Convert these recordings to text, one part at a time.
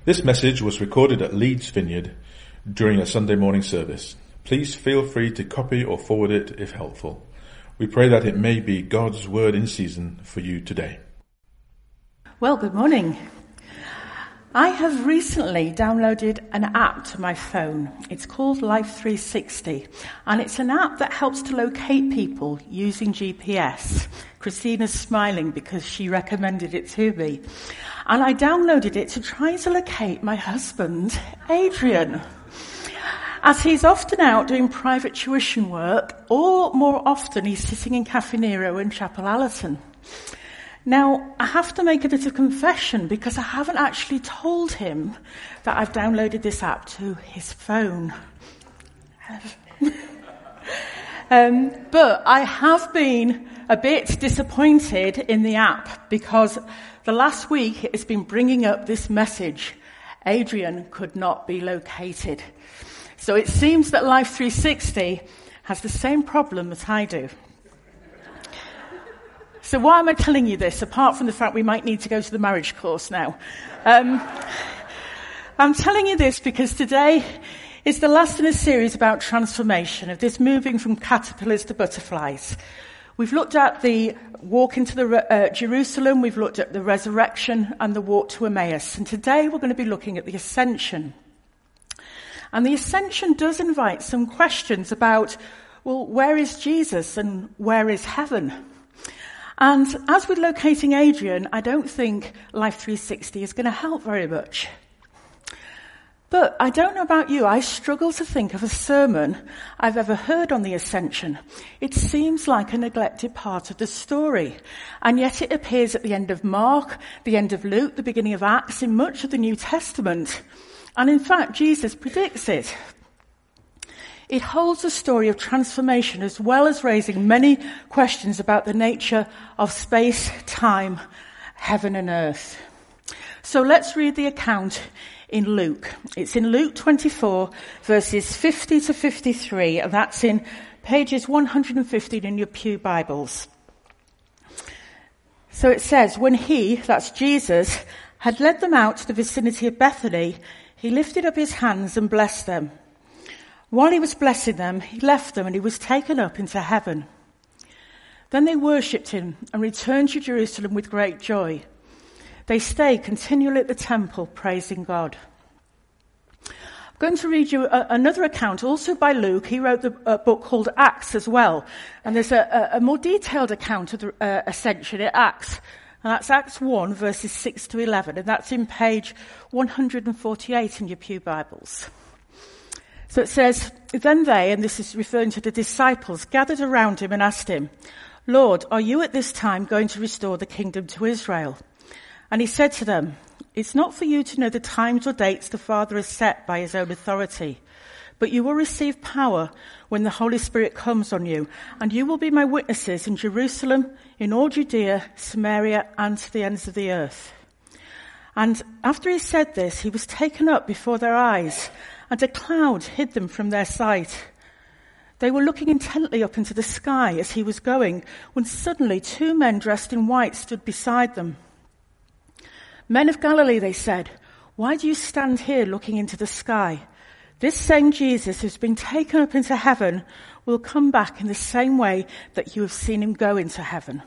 This message was recorded at Leeds Vineyard during a Sunday morning service. Please feel free to copy or forward it if helpful. We pray that it may be God's word in season for you today. Well, good morning. I have recently downloaded an app to my phone. It's called Life 360, and it's an app that helps to locate people using GPS. Christina's smiling because she recommended it to me. And I downloaded it to try to locate my husband, Adrian, as he's often out doing private tuition work, or more often he's sitting in Caffè Nero in Chapel Allerton. Now, I have to make a bit of confession because I haven't actually told him that I've downloaded this app to his phone. But I have been a bit disappointed in the app because the last week it's been bringing up this message: Adrian could not be located. So it seems that Life 360 has the same problem that I do. So why am I telling you this, apart from the fact we might need to go to the marriage course now? I'm telling you this because today is the last in a series about transformation, of this moving from caterpillars to butterflies. We've looked at the walk into Jerusalem, we've looked at the resurrection and the walk to Emmaus, and today we're going to be looking at the ascension. And the ascension does invite some questions about, well, where is Jesus and where is heaven? And as with locating Adrian, I don't think Life 360 is going to help very much. But I don't know about you, I struggle to think of a sermon I've ever heard on the ascension. It seems like a neglected part of the story. And yet it appears at the end of Mark, the end of Luke, the beginning of Acts, in much of the New Testament. And in fact, Jesus predicts it. It holds a story of transformation as well as raising many questions about the nature of space, time, heaven and earth. So let's read the account in Luke. It's in Luke 24, verses 50 to 53, and that's in pages 115 in your pew Bibles. So it says, when he, that's Jesus, had led them out to the vicinity of Bethany, he lifted up his hands and blessed them. While he was blessing them, he left them and he was taken up into heaven. Then they worshipped him and returned to Jerusalem with great joy. They stayed continually at the temple, praising God. I'm going to read you another account, also by Luke. He wrote a book called Acts as well. And there's a more detailed account of the ascension in Acts. And that's Acts 1, verses 6 to 11. And that's in page 148 in your pew Bibles. So it says, then they, and this is referring to the disciples, gathered around him and asked him, Lord, are you at this time going to restore the kingdom to Israel? And he said to them, it's not for you to know the times or dates the Father has set by his own authority, but you will receive power when the Holy Spirit comes on you, and you will be my witnesses in Jerusalem, in all Judea, Samaria, and to the ends of the earth. And after he said this, he was taken up before their eyes, and a cloud hid them from their sight. They were looking intently up into the sky as he was going, when suddenly 2 men dressed in white stood beside them. Men of Galilee, they said, why do you stand here looking into the sky? This same Jesus who's been taken up into heaven will come back in the same way that you have seen him go into heaven.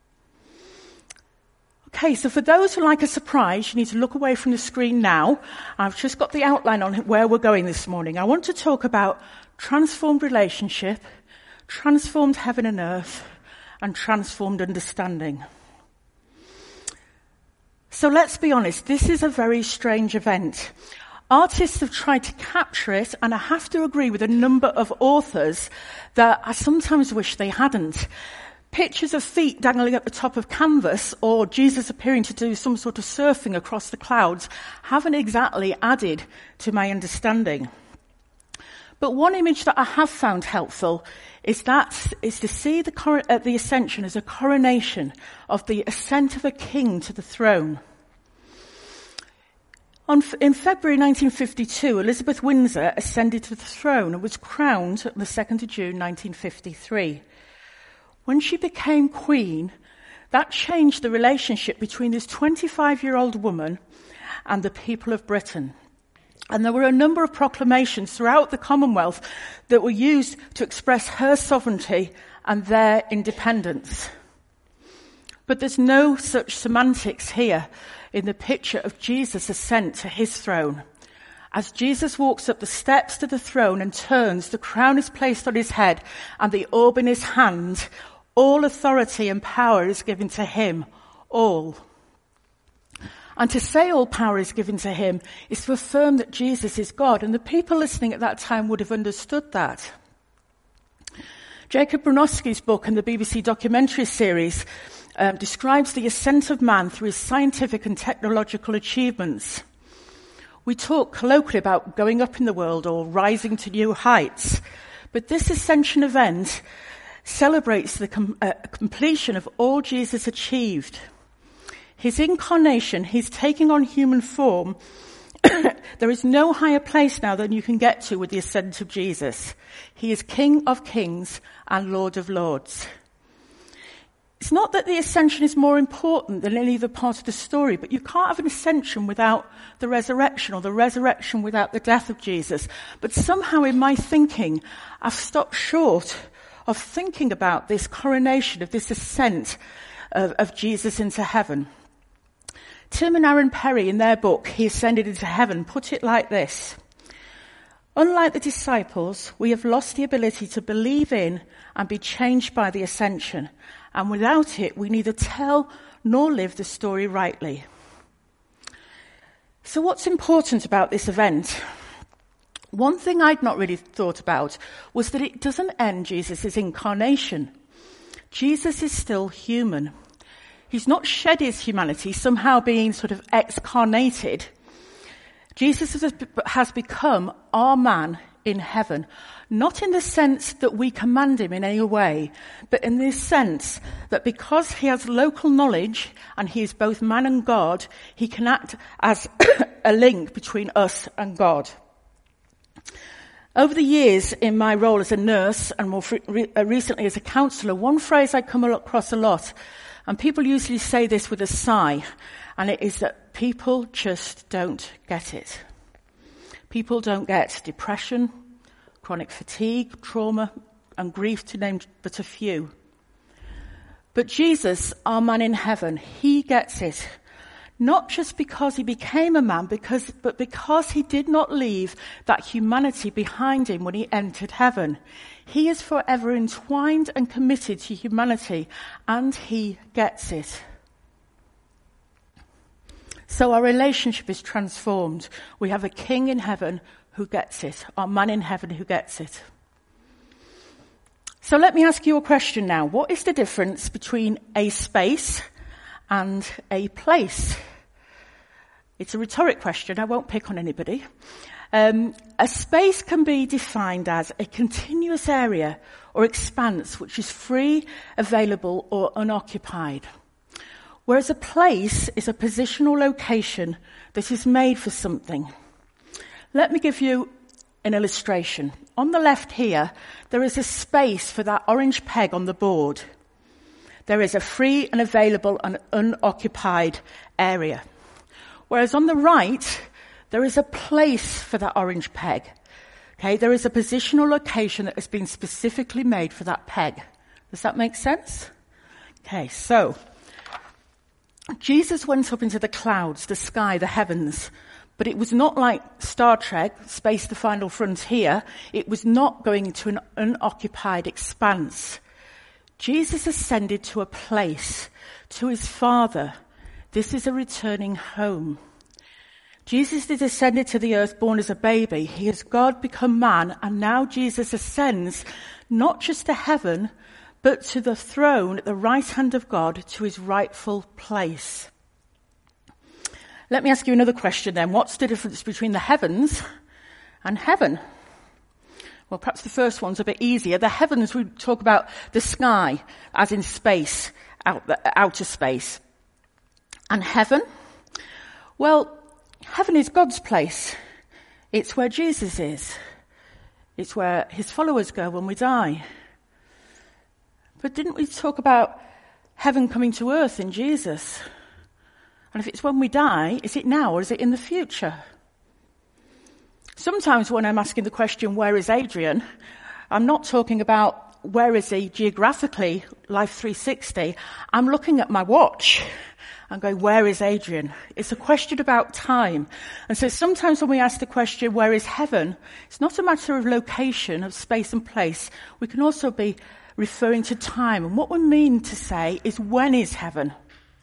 Okay, so for those who like a surprise, you need to look away from the screen now. I've just got the outline on where we're going this morning. I want to talk about transformed relationship, transformed heaven and earth, and transformed understanding. So let's be honest, this is a very strange event. Artists have tried to capture it, and I have to agree with a number of authors that I sometimes wish they hadn't. Pictures of feet dangling at the top of canvas or Jesus appearing to do some sort of surfing across the clouds haven't exactly added to my understanding. But one image that I have found helpful is to see the ascension as a coronation of the ascent of a king to the throne. In February 1952, Elizabeth Windsor ascended to the throne and was crowned on the 2nd of June 1953. When she became queen, that changed the relationship between this 25-year-old woman and the people of Britain. And there were a number of proclamations throughout the Commonwealth that were used to express her sovereignty and their independence. But there's no such semantics here in the picture of Jesus' ascent to his throne. As Jesus walks up the steps to the throne and turns, the crown is placed on his head and the orb in his hand. All authority and power is given to him, all. And to say all power is given to him is to affirm that Jesus is God, and the people listening at that time would have understood that. Jacob Bronowski's book and the BBC documentary series describes the ascent of man through his scientific and technological achievements. We talk colloquially about going up in the world or rising to new heights, but this ascension event celebrates the completion of all Jesus achieved. His incarnation, his taking on human form, there is no higher place now than you can get to with the ascent of Jesus. He is King of Kings and Lord of Lords. It's not that the ascension is more important than any other part of the story, but you can't have an ascension without the resurrection, or the resurrection without the death of Jesus. But somehow in my thinking, I've stopped short of thinking about this coronation, of this ascent of Jesus into heaven. Tim and Aaron Perry, in their book, He Ascended into Heaven, put it like this: unlike the disciples, we have lost the ability to believe in and be changed by the ascension. And without it, we neither tell nor live the story rightly. So what's important about this event? One thing I'd not really thought about was that it doesn't end Jesus' incarnation. Jesus is still human. He's not shed his humanity, somehow being sort of excarnated. Jesus has become our man in heaven, not in the sense that we command him in any way, but in the sense that because he has local knowledge and he is both man and God, he can act as a link between us and God. Over the years in my role as a nurse and more recently as a counsellor, one phrase I come across a lot, and people usually say this with a sigh, and it is that people just don't get it. People don't get depression, chronic fatigue, trauma, and grief, to name but a few. But Jesus, our man in heaven, he gets it. Not just because he became a man, but because he did not leave that humanity behind him when he entered heaven. He is forever entwined and committed to humanity, and he gets it. So our relationship is transformed. We have a king in heaven who gets it, our man in heaven who gets it. So let me ask you a question now. What is the difference between a space and a place? It's a rhetoric question. I won't pick on anybody. A space can be defined as a continuous area or expanse which is free, available, or unoccupied. Whereas a place is a positional location that is made for something. Let me give you an illustration. On the left here, there is a space for that orange peg on the board. There is a free and available and unoccupied area. Whereas on the right, there is a place for that orange peg. Okay, there is a positional location that has been specifically made for that peg. Does that make sense? Okay, so Jesus went up into the clouds, the sky, the heavens, but it was not like Star Trek, Space the Final Frontier. It was not going to an unoccupied expanse. Jesus ascended to a place, to his Father. This is a returning home. Jesus is ascended to the earth born as a baby. He is God become man, and now Jesus ascends not just to heaven, but to the throne at the right hand of God, to his rightful place. Let me ask you another question then. What's the difference between the heavens and heaven? Well, perhaps the first one's a bit easier. The heavens, we talk about the sky, as in space, outer space. And heaven? Well, heaven is God's place. It's where Jesus is. It's where his followers go when we die. But didn't we talk about heaven coming to earth in Jesus? And if it's when we die, is it now or is it in the future? Sometimes when I'm asking the question, where is Adrian? I'm not talking about where is he geographically, Life 360. I'm looking at my watch and going, where is Adrian? It's a question about time. And so sometimes when we ask the question, where is heaven? It's not a matter of location, of space and place. We can also be referring to time. And what we mean to say is, when is heaven?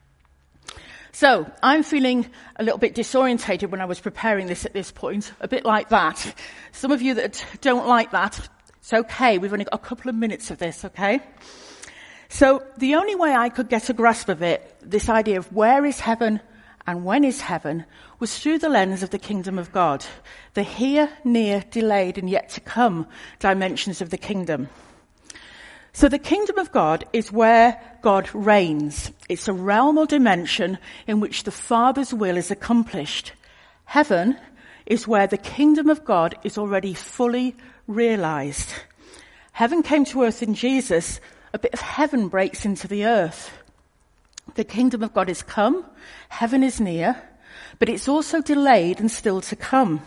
So I'm feeling a little bit disorientated when I was preparing this at this point, a bit like that. Some of you that don't like that, it's okay. We've only got a couple of minutes of this, okay? So the only way I could get a grasp of it, this idea of where is heaven and when is heaven, was through the lens of the kingdom of God, the here, near, delayed, and yet to come dimensions of the kingdom. So the kingdom of God is where God reigns. It's a realm or dimension in which the Father's will is accomplished. Heaven is where the kingdom of God is already fully realized. Heaven came to earth in Jesus. A bit of heaven breaks into the earth. The kingdom of God is come. Heaven is near. But it's also delayed and still to come.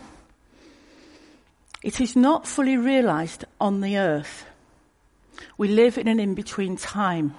It is not fully realized on the earth. We live in an in-between time.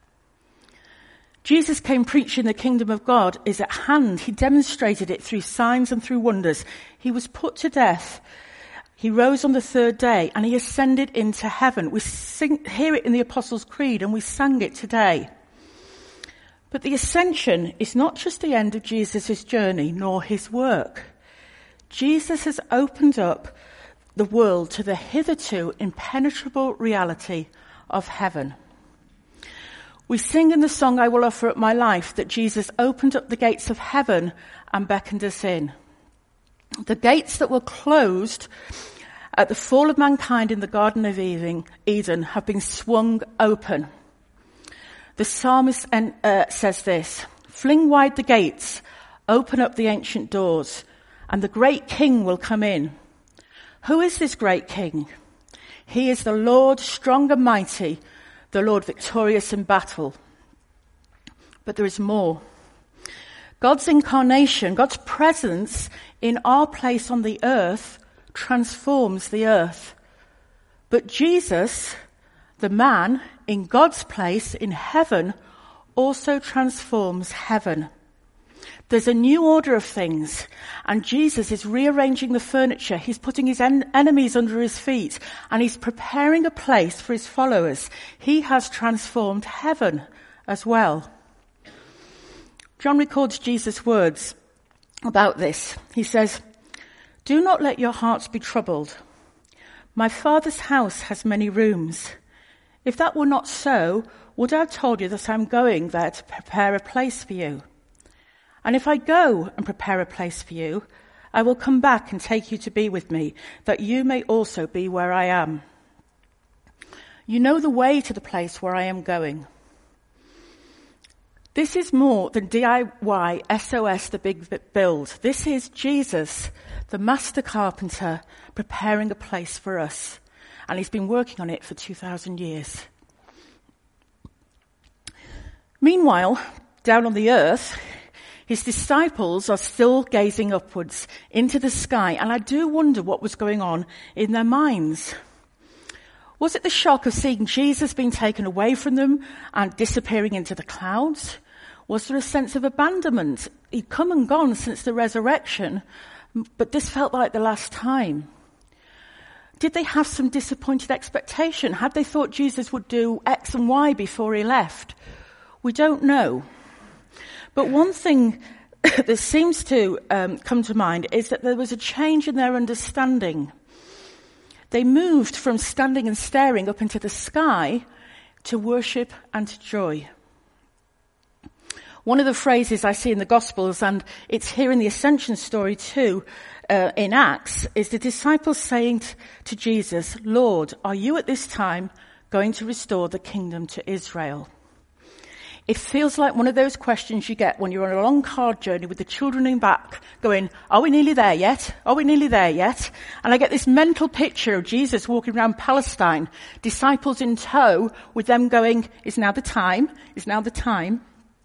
Jesus came preaching the kingdom of God is at hand. He demonstrated it through signs and through wonders. He was put to death. He rose on the third day and he ascended into heaven. We hear it in the Apostles' Creed and we sang it today. But the ascension is not just the end of Jesus' journey nor his work. Jesus has opened up the world to the hitherto impenetrable reality of heaven. We sing in the song, I Will Offer Up My Life, that Jesus opened up the gates of heaven and beckoned us in. The gates that were closed at the fall of mankind in the Garden of Eden have been swung open. The psalmist says this, fling wide the gates, open up the ancient doors, and the great King will come in. Who is this great King? He is the Lord strong and mighty, the Lord victorious in battle. But there is more. God's incarnation, God's presence in our place on the earth transforms the earth. But Jesus, the man in God's place in heaven, also transforms heaven. There's a new order of things, and Jesus is rearranging the furniture. He's putting his enemies under his feet, and he's preparing a place for his followers. He has transformed heaven as well. John records Jesus' words about this. He says, do not let your hearts be troubled. My Father's house has many rooms. If that were not so, would I have told you that I'm going there to prepare a place for you? And if I go and prepare a place for you, I will come back and take you to be with me, that you may also be where I am. You know the way to the place where I am going. This is more than DIY SOS, the big build. This is Jesus, the master carpenter, preparing a place for us. And he's been working on it for 2,000 years. Meanwhile, down on the earth, his disciples are still gazing upwards into the sky, and I do wonder what was going on in their minds. Was it the shock of seeing Jesus being taken away from them and disappearing into the clouds? Was there a sense of abandonment? He'd come and gone since the resurrection, but this felt like the last time. Did they have some disappointed expectation? Had they thought Jesus would do X and Y before he left? We don't know. But one thing that seems to come to mind is that there was a change in their understanding. They moved from standing and staring up into the sky to worship and to joy. One of the phrases I see in the Gospels, and it's here in the Ascension story too, in Acts, is the disciples saying to Jesus, Lord, are you at this time going to restore the kingdom to Israel? It feels like one of those questions you get when you're on a long car journey with the children in back going, are we nearly there yet? Are we nearly there yet? And I get this mental picture of Jesus walking around Palestine, disciples in tow with them going, is now the time? Is now the time?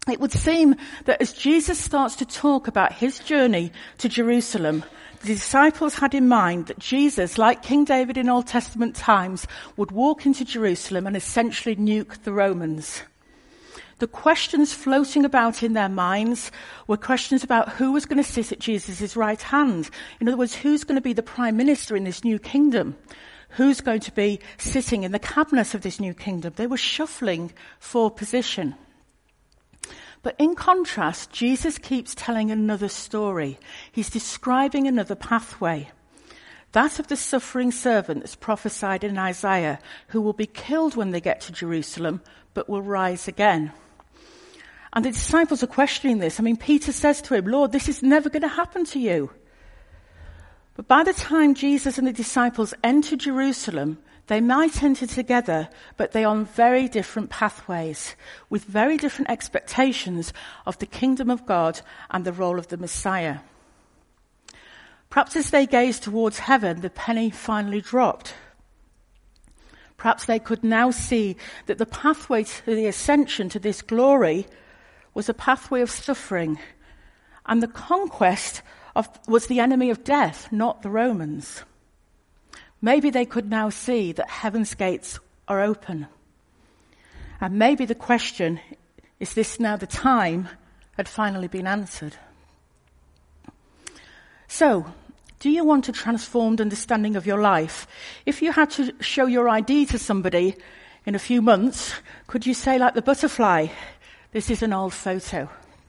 It would seem that as Jesus starts to talk about his journey to Jerusalem, the disciples had in mind that Jesus, like King David in Old Testament times, would walk into Jerusalem and essentially nuke the Romans. The questions floating about in their minds were questions about who was going to sit at Jesus' right hand. In other words, who's going to be the prime minister in this new kingdom? Who's going to be sitting in the cabinet of this new kingdom? They were shuffling for position. But in contrast, Jesus keeps telling another story. He's describing another pathway. That of the suffering servant that's prophesied in Isaiah, who will be killed when they get to Jerusalem, but will rise again. And the disciples are questioning this. I mean, Peter says to him, Lord, this is never going to happen to you. But by the time Jesus and the disciples enter Jerusalem, they might enter together, but they are on very different pathways, with very different expectations of the kingdom of God and the role of the Messiah. Perhaps as they gazed towards heaven, the penny finally dropped. Perhaps they could now see that the pathway to the ascension to this glory was a pathway of suffering, and the conquest was the enemy of death, not the Romans. Maybe they could now see that heaven's gates are open. And maybe the question, is this now the time, had finally been answered. So, do you want a transformed understanding of your life? If you had to show your ID to somebody in a few months, could you say like the butterfly, this is an old photo?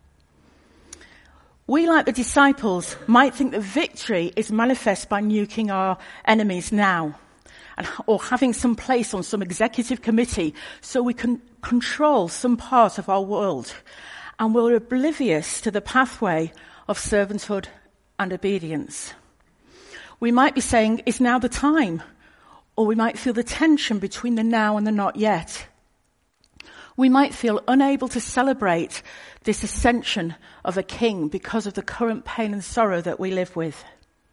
We, like the disciples, might think that victory is manifest by nuking our enemies now, or having some place on some executive committee so we can control some part of our world, and we're oblivious to the pathway of servanthood and obedience. We might be saying, is now the time? Or we might feel the tension between the now and the not yet. We might feel unable to celebrate this ascension of a king because of the current pain and sorrow that we live with.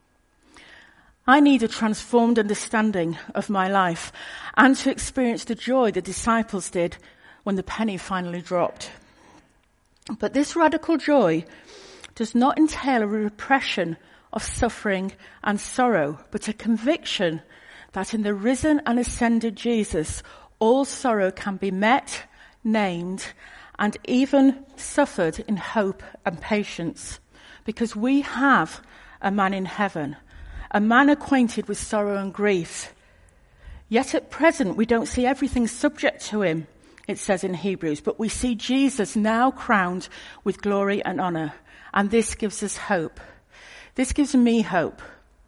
I need a transformed understanding of my life and to experience the joy the disciples did when the penny finally dropped. But this radical joy does not entail a repression of suffering and sorrow, but a conviction that in the risen and ascended Jesus, all sorrow can be met, named, and even suffered in hope and patience, because we have a man in heaven, a man acquainted with sorrow and grief. Yet at present we don't see everything subject to him, it says in Hebrews, but we see Jesus now crowned with glory and honour, and this gives us hope. This gives me hope.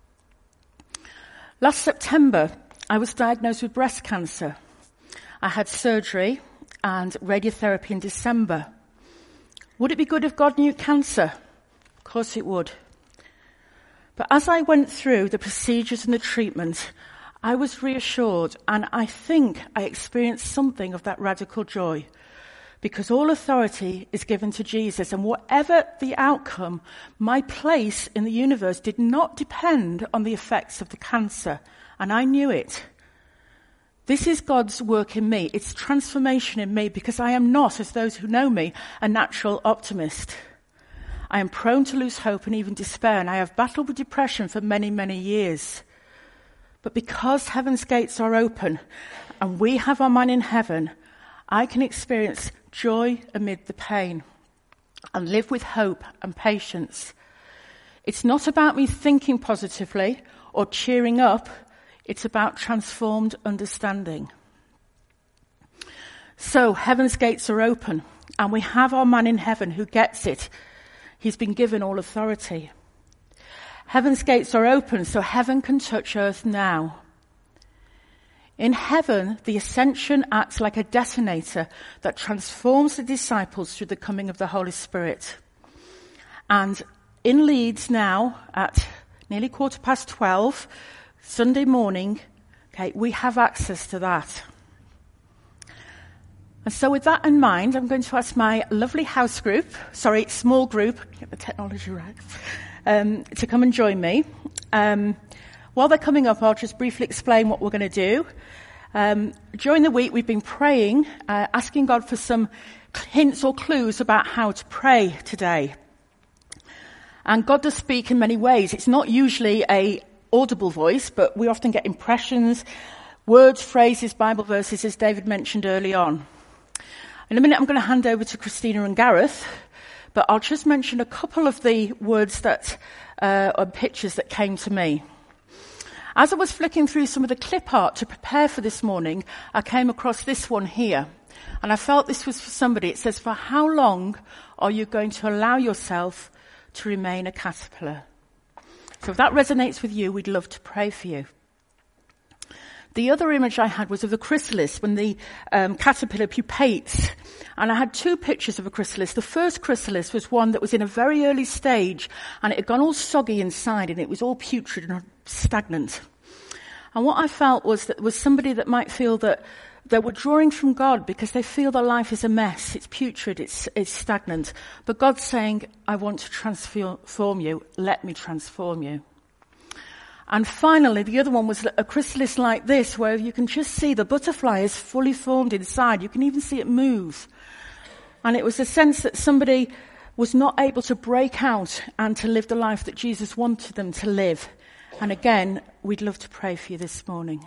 Last September, I was diagnosed with breast cancer. I had surgery and radiotherapy in December. Would it be good if God knew cancer? Of course it would. But as I went through the procedures and the treatment, I was reassured, and I think I experienced something of that radical joy, because all authority is given to Jesus, and whatever the outcome, my place in the universe did not depend on the effects of the cancer, and I knew it. This is God's work in me. It's transformation in me, because I am not, as those who know me, a natural optimist. I am prone to lose hope and even despair, and I have battled with depression for many, many years. But because heaven's gates are open and we have our man in heaven, I can experience joy amid the pain and live with hope and patience. It's not about me thinking positively or cheering up. It's about transformed understanding. So heaven's gates are open and we have our man in heaven who gets it. He's been given all authority. Heaven's gates are open so heaven can touch earth now. In heaven, the ascension acts like a detonator that transforms the disciples through the coming of the Holy Spirit. And in Leeds now, at nearly 12:15, Sunday morning, we have access to that. And so with that in mind, I'm going to ask my lovely small group, get the technology right, to come and join me. While they're coming up, I'll just briefly explain what we're going to do. During the week, we've been praying, asking God for some hints or clues about how to pray today. And God does speak in many ways. It's not usually a audible voice, but we often get impressions, words, phrases, Bible verses, as David mentioned early on. In a minute, I'm going to hand over to Christina and Gareth, but I'll just mention a couple of the words that, or pictures that came to me. As I was flicking through some of the clip art to prepare for this morning, I came across this one here. And I felt this was for somebody. It says, for how long are you going to allow yourself to remain a caterpillar? So if that resonates with you, we'd love to pray for you. The other image I had was of the chrysalis, when the caterpillar pupates. And I had two pictures of a chrysalis. The first chrysalis was one that was in a very early stage, and it had gone all soggy inside, and it was all putrid and stagnant. And what I felt was that there was somebody that might feel that they were drawing from God because they feel their life is a mess, it's putrid, it's stagnant. But God's saying, I want to transform you, let me transform you. And finally, the other one was a chrysalis like this, where you can just see the butterfly is fully formed inside. You can even see it move. And it was a sense that somebody was not able to break out and to live the life that Jesus wanted them to live. And again, we'd love to pray for you this morning.